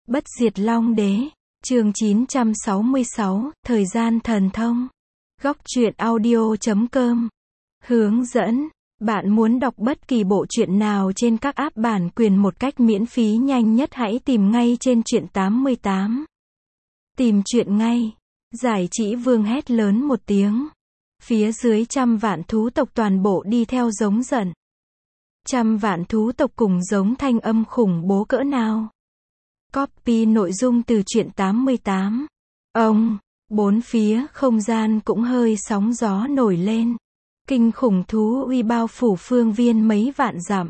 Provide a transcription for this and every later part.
Bất diệt Long Đế, chương 966, thời gian thần thông. Góc truyện audio.com. Hướng dẫn, bạn muốn đọc bất kỳ bộ truyện nào trên các app bản quyền một cách miễn phí nhanh nhất hãy tìm ngay trên truyện 88. Tìm truyện ngay. Giải Chỉ Vương hét lớn một tiếng. Phía dưới trăm vạn thú tộc toàn bộ đi theo giống giận. Trăm vạn thú tộc cùng giống thanh âm khủng bố cỡ nào. Copy nội dung từ truyện 88. Bốn phía không gian cũng hơi sóng gió nổi lên. Kinh khủng thú uy bao phủ phương viên mấy vạn dặm.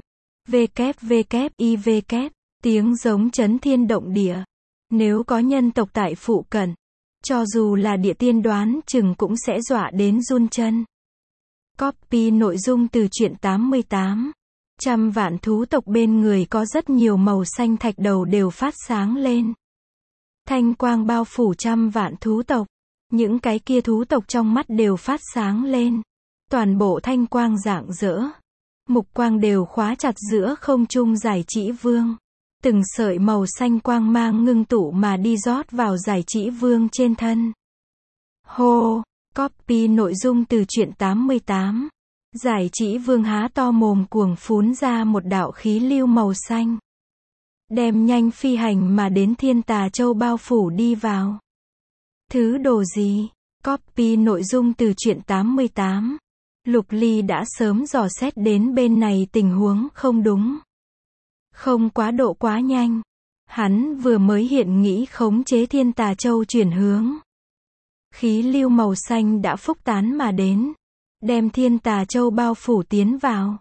WWIVK, tiếng giống chấn thiên động địa. Nếu có nhân tộc tại phụ cận, cho dù là địa tiên đoán chừng cũng sẽ dọa đến run chân. Copy nội dung từ truyện 88. Trăm vạn thú tộc bên người có rất nhiều màu xanh thạch đầu đều phát sáng lên. Thanh quang bao phủ trăm vạn thú tộc. Những cái kia thú tộc trong mắt đều phát sáng lên. Toàn bộ thanh quang rạng rỡ. Mục quang đều khóa chặt giữa không trung Giải Chỉ Vương. Từng sợi màu xanh quang mang ngưng tụ mà đi rót vào Giải Chỉ Vương trên thân. Hô! Copy nội dung từ truyện 88. Giải Chỉ Vương há to mồm cuồng phún ra một đạo khí lưu màu xanh. Đem nhanh phi hành mà đến Thiên Tà Châu bao phủ đi vào. Thứ đồ gì? Copy nội dung từ truyện 88. Lục Ly đã sớm dò xét đến bên này tình huống không đúng. Không quá độ quá nhanh. Hắn vừa mới hiện nghĩ khống chế Thiên Tà Châu chuyển hướng. Khí lưu màu xanh đã phúc tán mà đến. Đem Thiên Tà Châu bao phủ tiến vào.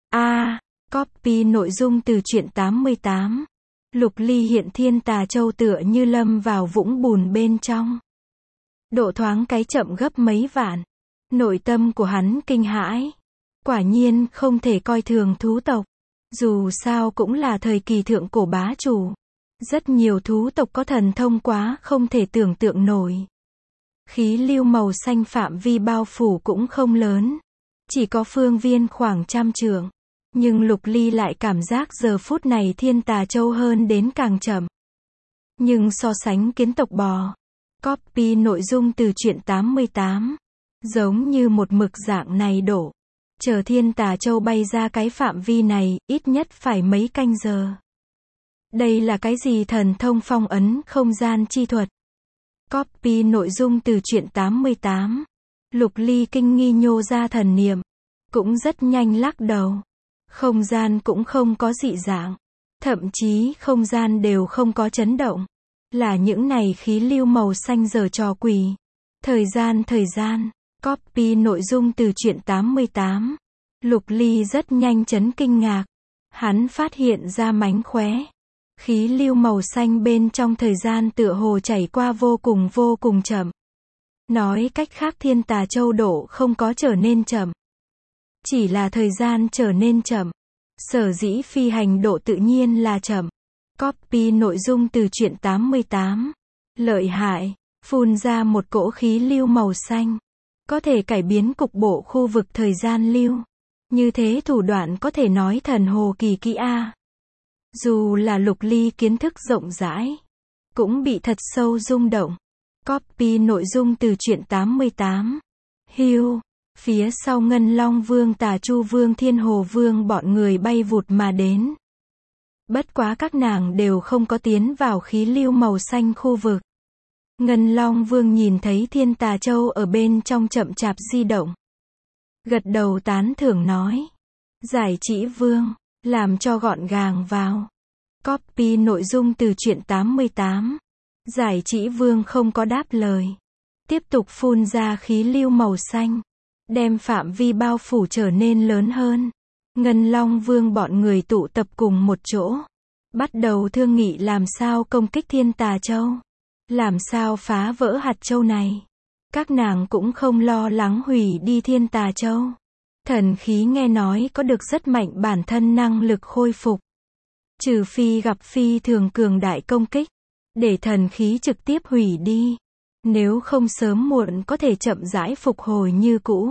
Copy nội dung từ truyện 88. Lục Ly hiện Thiên Tà Châu tựa như lâm vào vũng bùn bên trong. Độ thoáng cái chậm gấp mấy vạn. Nội tâm của hắn kinh hãi. Quả nhiên không thể coi thường thú tộc. Dù sao cũng là thời kỳ thượng cổ bá chủ. Rất nhiều thú tộc có thần thông quá không thể tưởng tượng nổi. Khí lưu màu xanh phạm vi bao phủ cũng không lớn. Chỉ có phương viên khoảng 100 trượng. Nhưng Lục Ly lại cảm giác giờ phút này Thiên Tà Châu hơn đến càng chậm. Nhưng so sánh kiến tộc bò. Copy nội dung từ truyện 88. Giống như một mực dạng này đổ. Chờ Thiên Tà Châu bay ra cái phạm vi này, ít nhất phải mấy canh giờ. Đây là cái gì thần thông phong ấn không gian chi thuật? Copy nội dung từ truyện 88. Lục Ly kinh nghi nhô ra thần niệm. Cũng rất nhanh lắc đầu. Không gian cũng không có dị dạng. Thậm chí không gian đều không có chấn động. Là những này khí lưu màu xanh giở trò quỷ. Thời gian. Copy nội dung từ truyện 88. Lục Ly rất nhanh chấn kinh ngạc. Hắn phát hiện ra mánh khóe. Khí lưu màu xanh bên trong thời gian tựa hồ chảy qua vô cùng chậm. Nói cách khác Thiên Tà Châu độ không có trở nên chậm. Chỉ là thời gian trở nên chậm. Sở dĩ phi hành độ tự nhiên là chậm. Copy nội dung từ truyện 88. Lợi hại, phun ra một cỗ khí lưu màu xanh. Có thể cải biến cục bộ khu vực thời gian lưu. Như thế thủ đoạn có thể nói thần hồ kỳ kỹ a. Dù là Lục Ly kiến thức rộng rãi, cũng bị thật sâu rung động. Copy nội dung từ truyện 88. Hiu, phía sau Ngân Long Vương Tà Chu Vương Thiên Hồ Vương bọn người bay vụt mà đến. Bất quá các nàng đều không có tiến vào khí lưu màu xanh khu vực. Ngân Long Vương nhìn thấy Thiên Tà Châu ở bên trong chậm chạp di động. Gật đầu tán thưởng nói. Giải Chỉ Vương, làm cho gọn gàng vào. Copy nội dung từ truyện 88. Giải Chỉ Vương không có đáp lời. Tiếp tục phun ra khí lưu màu xanh. Đem phạm vi bao phủ trở nên lớn hơn. Ngân Long Vương bọn người tụ tập cùng một chỗ. Bắt đầu thương nghị làm sao công kích Thiên Tà Châu. Làm sao phá vỡ hạt châu này. Các nàng cũng không lo lắng hủy đi Thiên Tà Châu. Thần khí nghe nói có được rất mạnh bản thân năng lực khôi phục. Trừ phi gặp phi thường cường đại công kích. Để thần khí trực tiếp hủy đi. Nếu không sớm muộn có thể chậm rãi phục hồi như cũ.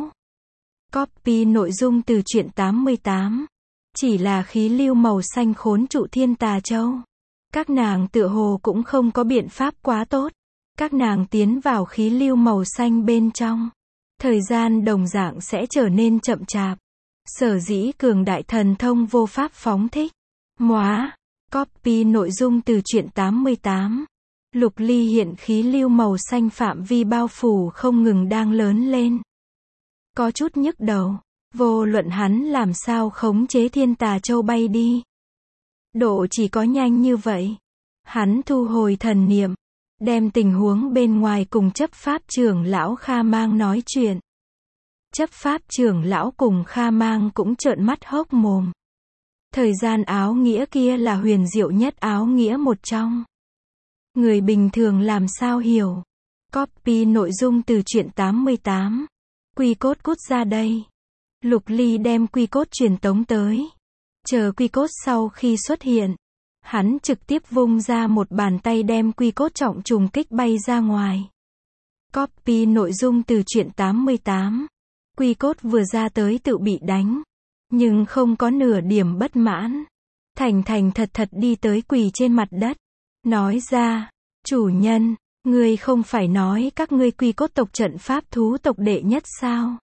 Copy nội dung từ truyện 88. Chỉ là khí lưu màu xanh khốn trụ Thiên Tà Châu. Các nàng tựa hồ cũng không có biện pháp quá tốt. Các nàng tiến vào khí lưu màu xanh bên trong. Thời gian đồng dạng sẽ trở nên chậm chạp. Sở dĩ cường đại thần thông vô pháp phóng thích. Móa. Copy nội dung từ truyện 88. Lục ly hiện khí lưu màu xanh phạm vi bao phủ không ngừng đang lớn lên. Có chút nhức đầu. Vô luận hắn làm sao khống chế thiên tà châu bay đi. Độ chỉ có nhanh như vậy. Hắn thu hồi thần niệm. Đem tình huống bên ngoài cùng chấp pháp trưởng lão Kha Mang nói chuyện. Chấp pháp trưởng lão cùng Kha Mang cũng trợn mắt hốc mồm. Thời gian áo nghĩa kia là huyền diệu nhất áo nghĩa một trong. Người bình thường làm sao hiểu. Copy nội dung từ truyện 88. Quy cốt cút ra đây. Lục ly đem quy cốt truyền tống tới. Chờ quy cốt sau khi xuất hiện. Hắn trực tiếp vung ra một bàn tay đem quy cốt trọng trùng kích bay ra ngoài. Copy nội dung từ truyện 88. Quy cốt vừa ra tới tự bị đánh. Nhưng không có nửa điểm bất mãn. Thành thành thật thật đi tới quỳ trên mặt đất. Nói ra, chủ nhân, ngươi không phải nói các ngươi quy cốt tộc trận pháp thú tộc đệ nhất sao?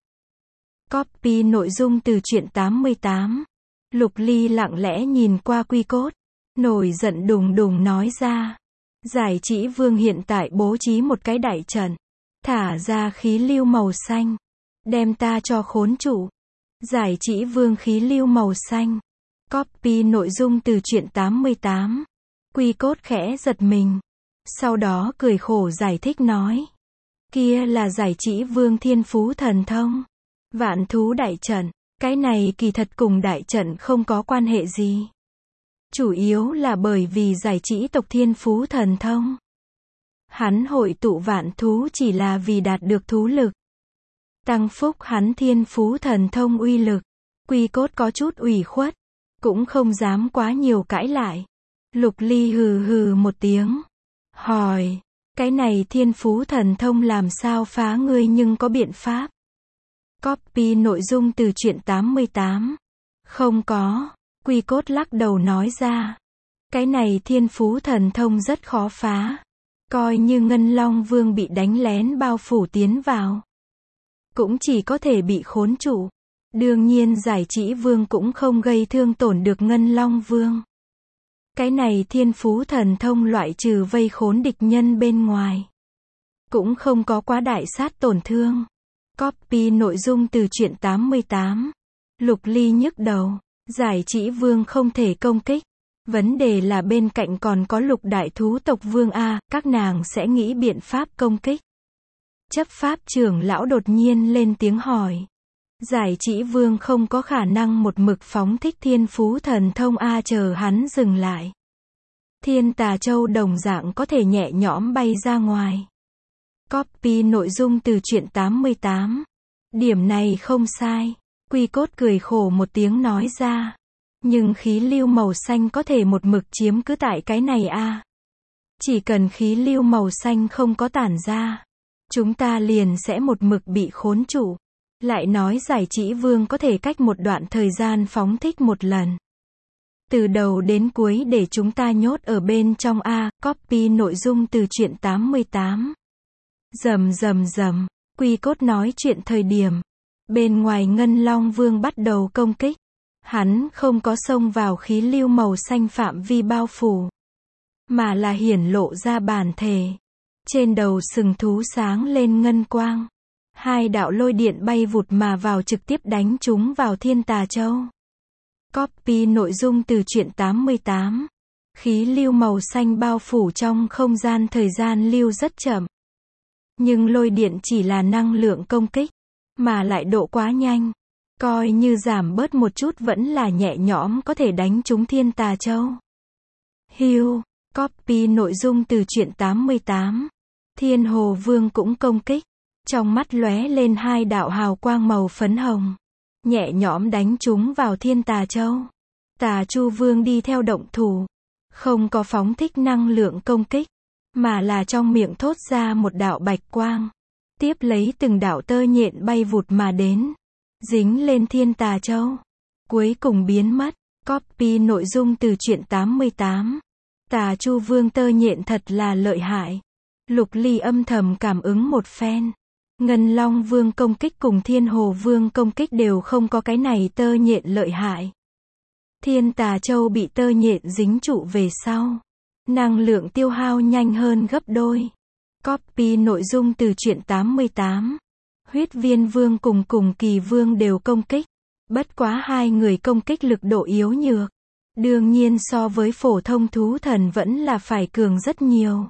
Copy nội dung từ truyện 88. Lục ly lặng lẽ nhìn qua quy cốt. Nổi giận đùng đùng nói ra. Giải chỉ vương hiện tại bố trí một cái đại trận. Thả ra khí lưu màu xanh. Đem ta cho khốn trụ. Giải chỉ vương khí lưu màu xanh. Copy nội dung từ truyện 88. Quy cốt khẽ giật mình. Sau đó cười khổ giải thích nói. Kia là giải chỉ vương thiên phú thần thông. Vạn thú đại trận. Cái này kỳ thật cùng đại trận không có quan hệ gì. Chủ yếu là bởi vì giải chỉ tộc thiên phú thần thông. Hắn hội tụ vạn thú chỉ là vì đạt được thú lực. Tăng phúc hắn thiên phú thần thông uy lực. Quy cốt có chút ủy khuất. Cũng không dám quá nhiều cãi lại. Lục ly hừ hừ một tiếng. Hỏi. Cái này thiên phú thần thông làm sao phá ngươi nhưng có biện pháp. Copy nội dung từ truyện 88. Không có. Quy cốt lắc đầu nói ra. Cái này thiên phú thần thông rất khó phá. Coi như Ngân Long Vương bị đánh lén bao phủ tiến vào. Cũng chỉ có thể bị khốn trụ. Đương nhiên giải chỉ vương cũng không gây thương tổn được Ngân Long Vương. Cái này thiên phú thần thông loại trừ vây khốn địch nhân bên ngoài. Cũng không có quá đại sát tổn thương. Copy nội dung từ truyện 88. Lục ly nhức đầu. Giải chỉ vương không thể công kích. Vấn đề là bên cạnh còn có lục đại thú tộc vương A, các nàng sẽ nghĩ biện pháp công kích. Chấp pháp trưởng lão đột nhiên lên tiếng hỏi. Giải chỉ vương không có khả năng một mực phóng thích thiên phú thần thông A, chờ hắn dừng lại. Thiên tà châu đồng dạng có thể nhẹ nhõm bay ra ngoài. Copy nội dung từ truyện 88. Điểm này không sai. Quy cốt cười khổ một tiếng nói ra. Nhưng khí lưu màu xanh có thể một mực chiếm cứ tại cái này a. Chỉ cần khí lưu màu xanh không có tản ra. Chúng ta liền sẽ một mực bị khốn trụ. Lại nói giải chỉ vương có thể cách một đoạn thời gian phóng thích một lần. Từ đầu đến cuối để chúng ta nhốt ở bên trong a. Copy nội dung từ truyện 88. Rầm rầm rầm. Quy cốt nói chuyện thời điểm. Bên ngoài Ngân Long Vương bắt đầu công kích. Hắn không có xông vào khí lưu màu xanh phạm vi bao phủ. Mà là hiển lộ ra bản thể. Trên đầu sừng thú sáng lên ngân quang. Hai đạo lôi điện bay vụt mà vào trực tiếp đánh chúng vào thiên tà châu. Copy nội dung từ truyện 88. Khí lưu màu xanh bao phủ trong không gian, thời gian lưu rất chậm. Nhưng lôi điện chỉ là năng lượng công kích. Mà lại độ quá nhanh. Coi như giảm bớt một chút vẫn là nhẹ nhõm có thể đánh trúng thiên tà châu. Hiu. Copy nội dung từ truyện 88. Thiên Hồ Vương cũng công kích. Trong mắt lóe lên hai đạo hào quang màu phấn hồng. Nhẹ nhõm đánh trúng vào thiên tà châu. Tà Chu Vương đi theo động thủ. Không có phóng thích năng lượng công kích. Mà là trong miệng thốt ra một đạo bạch quang. Tiếp lấy từng đạo tơ nhện bay vụt mà đến. Dính lên thiên tà châu. Cuối cùng biến mất. Copy nội dung từ truyện 88. Tà Chu Vương tơ nhện thật là lợi hại. Lục Ly âm thầm cảm ứng một phen. Ngân Long Vương công kích cùng Thiên Hồ Vương công kích đều không có cái này tơ nhện lợi hại. Thiên Tà Châu bị tơ nhện dính trụ về sau. Năng lượng tiêu hao nhanh hơn gấp đôi. Copy nội dung từ truyện 88. Huyết Viên Vương cùng Kỳ Vương đều công kích. Bất quá hai người công kích lực độ yếu nhược. Đương nhiên so với phổ thông thú thần vẫn là phải cường rất nhiều.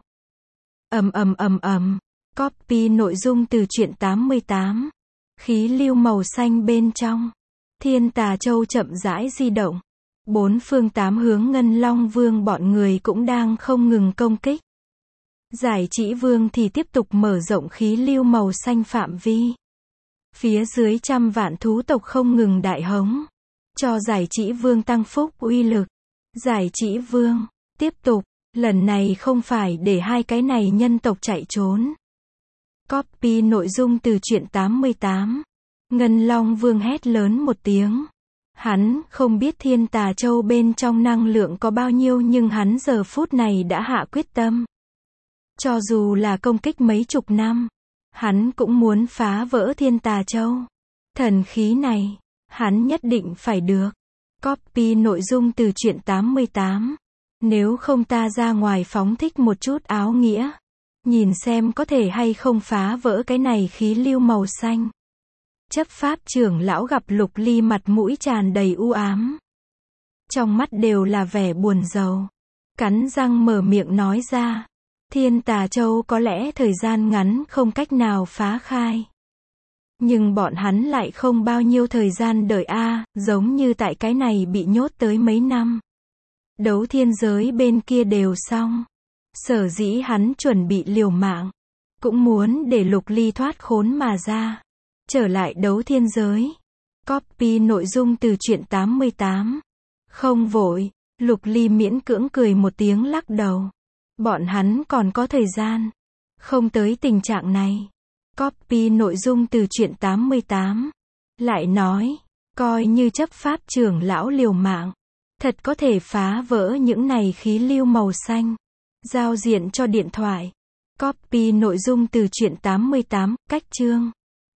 Copy nội dung từ truyện 88. Khí lưu màu xanh bên trong. Thiên Tà Châu chậm rãi di động. Bốn phương tám hướng Ngân Long Vương bọn người cũng đang không ngừng công kích. Giải Chỉ Vương thì tiếp tục mở rộng khí lưu màu xanh phạm vi. Phía dưới trăm vạn thú tộc không ngừng đại hống. Cho Giải Chỉ Vương tăng phúc uy lực. Giải Chỉ Vương, tiếp tục, lần này không phải để hai cái này nhân tộc chạy trốn. Copy nội dung từ truyện 88. Ngân Long Vương hét lớn một tiếng. Hắn không biết Thiên Tà Châu bên trong năng lượng có bao nhiêu nhưng hắn giờ phút này đã hạ quyết tâm. Cho dù là công kích mấy chục năm, hắn cũng muốn phá vỡ Thiên Tà Châu. Thần khí này, hắn nhất định phải được. Copy nội dung từ truyện 88. Nếu không ta ra ngoài phóng thích một chút áo nghĩa. Nhìn xem có thể hay không phá vỡ cái này khí lưu màu xanh. Chấp pháp trưởng lão gặp Lục Ly mặt mũi tràn đầy u ám. Trong mắt đều là vẻ buồn rầu. Cắn răng mở miệng nói ra. Thiên Tà Châu có lẽ thời gian ngắn không cách nào phá khai. Nhưng bọn hắn lại không bao nhiêu thời gian đợi giống như tại cái này bị nhốt tới mấy năm. Đấu thiên giới bên kia đều xong. Sở dĩ hắn chuẩn bị liều mạng. Cũng muốn để Lục Ly thoát khốn mà ra. Trở lại đấu thiên giới. Copy nội dung từ truyện 88. Không vội, Lục Ly miễn cưỡng cười một tiếng lắc đầu. Bọn hắn còn có thời gian. Không tới tình trạng này. Copy nội dung từ truyện 88. Lại nói, coi như chấp pháp trưởng lão liều mạng. Thật có thể phá vỡ những này khí lưu màu xanh. Giao diện cho điện thoại. Copy nội dung từ truyện 88, cách chương.